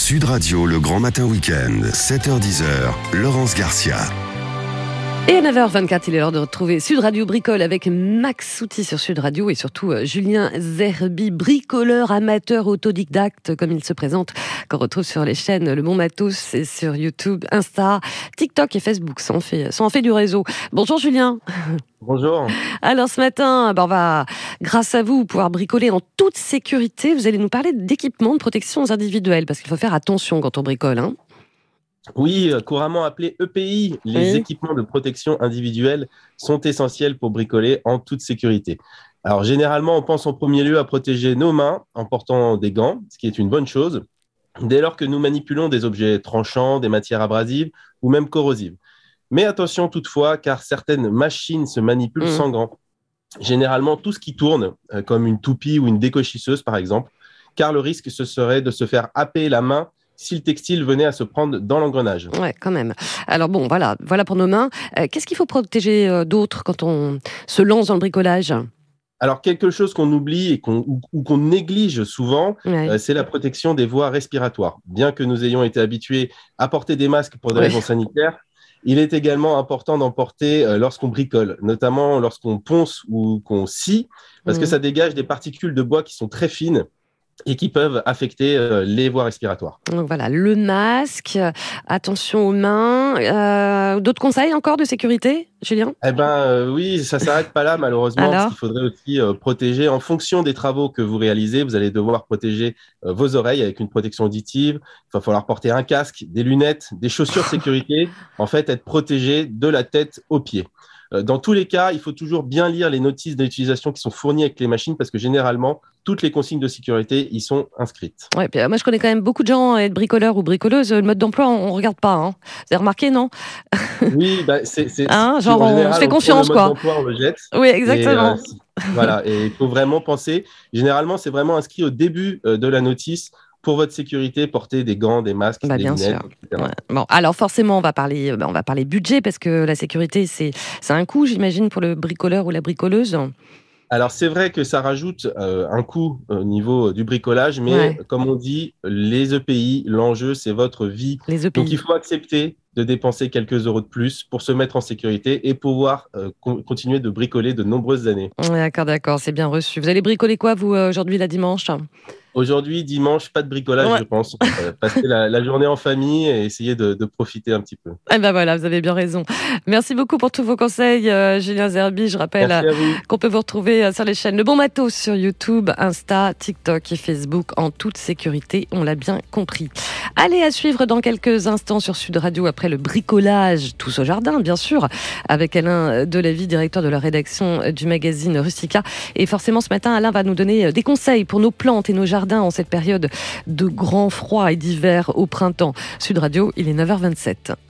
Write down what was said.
Sud Radio, le grand matin week-end, 7h-10h, Laurence Garcia. Et à 9h24, il est l'heure de retrouver Sud Radio Bricole avec Max Souti sur Sud Radio et surtout Julien Zerbi, bricoleur amateur autodidacte comme il se présente, qu'on retrouve sur les chaînes Le Bon Matos et sur YouTube, Insta, TikTok et Facebook. Ça en fait du réseau. Bonjour Julien. Bonjour. Alors ce matin, on va, grâce à vous, pouvoir bricoler en toute sécurité. Vous allez nous parler d'équipements de protection individuelle parce qu'il faut faire attention quand on bricole, hein. Oui, couramment appelés EPI, les équipements de protection individuelle sont essentiels pour bricoler en toute sécurité. Alors généralement, on pense en premier lieu à protéger nos mains en portant des gants, ce qui est une bonne chose, dès lors que nous manipulons des objets tranchants, des matières abrasives ou même corrosives. Mais attention toutefois, car certaines machines se manipulent sans gants. Généralement, tout ce qui tourne, comme une toupie ou une décochisseuse par exemple, car le risque ce serait de se faire happer la main si le textile venait à se prendre dans l'engrenage. Ouais, quand même. Alors bon, voilà pour nos mains. Qu'est-ce qu'il faut protéger d'autre quand on se lance dans le bricolage ? Alors, quelque chose qu'on oublie et qu'on néglige souvent, c'est la protection des voies respiratoires. Bien que nous ayons été habitués à porter des masques pour des raisons sanitaires, il est également important d'en porter lorsqu'on bricole, notamment lorsqu'on ponce ou qu'on scie, parce que ça dégage des particules de bois qui sont très fines et qui peuvent affecter les voies respiratoires. Donc voilà, le masque, attention aux mains. D'autres conseils encore de sécurité, Julien ? Oui, ça ne s'arrête pas là malheureusement, parce qu'il faudrait aussi protéger, en fonction des travaux que vous réalisez, vous allez devoir protéger vos oreilles avec une protection auditive, il va falloir porter un casque, des lunettes, des chaussures sécurité, en fait être protégé de la tête aux pieds. Dans tous les cas, il faut toujours bien lire les notices d'utilisation qui sont fournies avec les machines parce que généralement, toutes les consignes de sécurité y sont inscrites. Ouais, puis moi je connais quand même beaucoup de gens, être bricoleurs ou bricoleuses, le mode d'emploi, on ne regarde pas. Hein. Vous avez remarqué, non ? Oui, c'est genre on se fait confiance, le quoi. mode d'emploi, on le jette. Oui, exactement. Et il faut vraiment penser. Généralement, c'est vraiment inscrit au début de la notice. Pour votre sécurité, portez des gants, des masques, des lunettes, etc. Ouais. Bon, alors forcément, on va parler budget parce que la sécurité, c'est un coût, j'imagine, pour le bricoleur ou la bricoleuse. Alors, c'est vrai que ça rajoute un coût au niveau du bricolage, mais comme on dit, les EPI, l'enjeu, c'est votre vie. Les EPI. Donc, il faut accepter de dépenser quelques euros de plus pour se mettre en sécurité et pouvoir continuer de bricoler de nombreuses années. D'accord, c'est bien reçu. Vous allez bricoler quoi, vous, aujourd'hui, la dimanche ? Aujourd'hui, dimanche, pas de bricolage, je pense. Passer la journée en famille et essayer de profiter un petit peu. Voilà, vous avez bien raison. Merci beaucoup pour tous vos conseils, Julien Zerbi. Je rappelle qu'on peut vous retrouver sur les chaînes Le Bon Matos sur YouTube, Insta, TikTok et Facebook en toute sécurité. On l'a bien compris. Allez, à suivre dans quelques instants sur Sud Radio après le bricolage, tous au jardin, bien sûr, avec Alain Delavie, directeur de la rédaction du magazine Rustica. Et forcément, ce matin, Alain va nous donner des conseils pour nos plantes et nos jardins en cette période de grand froid et d'hiver au printemps. Sud Radio, il est 9h27.